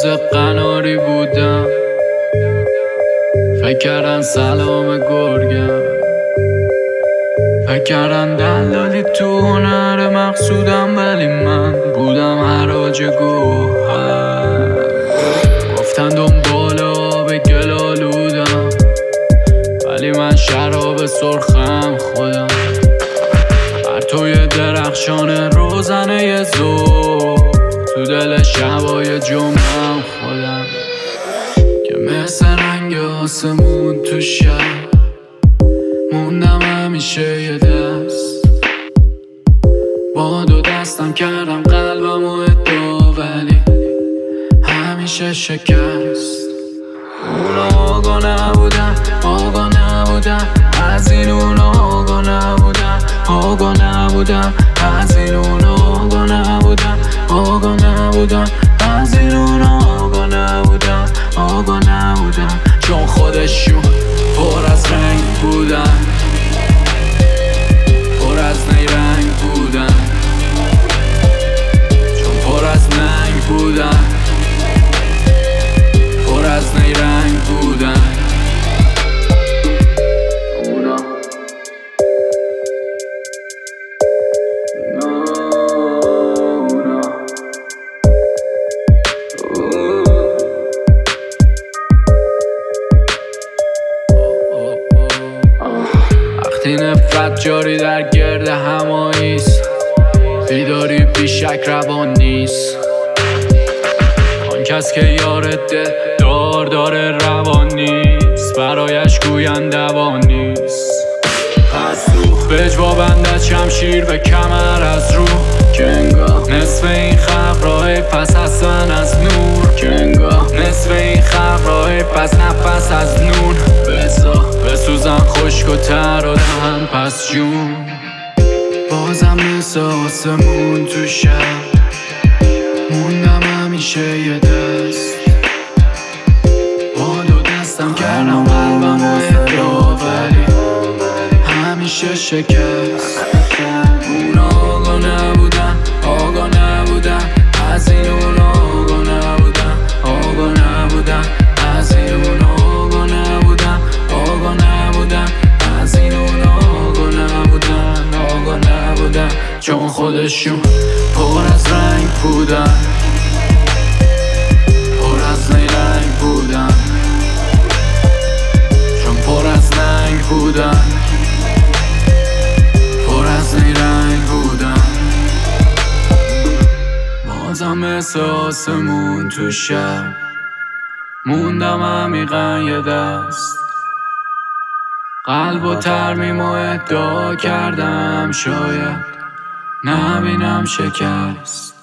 باز قناری بودم، فکر کردن سلام گرگم، فکر کردن دلالی تو هنر مقصودم، ولی من بودم حراج گوهر. گفتن دنبال آب گل آلودم، ولی من شراب سرخم خودم. پرتوی درخشان روزنه ظهر، تو دل شبای جمعم خودم. که مثل رنگ آسمون تو شب موندم همیشه یه دست، با دو دستم کردم قلبم و ادعا، ولی همیشه شکست. اونا آگاه نبودن، آگاه نبودن از این، اونا آگاه نبودن، آگاه نبودن از این، اونا آگاه نبودن، آگاه نبودن از این، اونا آگاه نبودن، آگاه نبودن. چون خودشون پر از رنگ بودن، پر از نیرنگ بودن، چون پر از ننگ بودن، پر از نیرنگ بودن. اونا وقتی نفرت جاری در گرد هماییست، بیداری بیشک روان نیست. آن کس که یار دل داره روان نیست، برایش گویند دوان نیست. پس به اجوا بندد شمشیر به کمر از رو، که انگاه نصف این خلق راه پس هستن از نور، که انگاه نصف این خلق راه پس نفس از نون. بسوزن خشک و تر و دهن پس جون، بازم مثل آسمون تو شب موندم همیشه یه دست، با دو دستم کردم قلبم و ادعا، ولی همیشه شکست. اونا آگاه نبودن، آگاه نبودن از این، اونا آگاه نبودن، آگاه نبودن از این، اونا آگاه نبودن، آگاه نبودن از این، اونا آگاه نبودن، آگاه نبودن. چون خودشون پر از رنگ بودن، پر از نیرنگ بودن، چون پر از ننگ بودن، پر از نیرنگ بودن. بازم مثل آسمون تو شب موندم عمیقا یه دست، قلب و ترمیم و ادعا کردم، شاید نبینم شکست.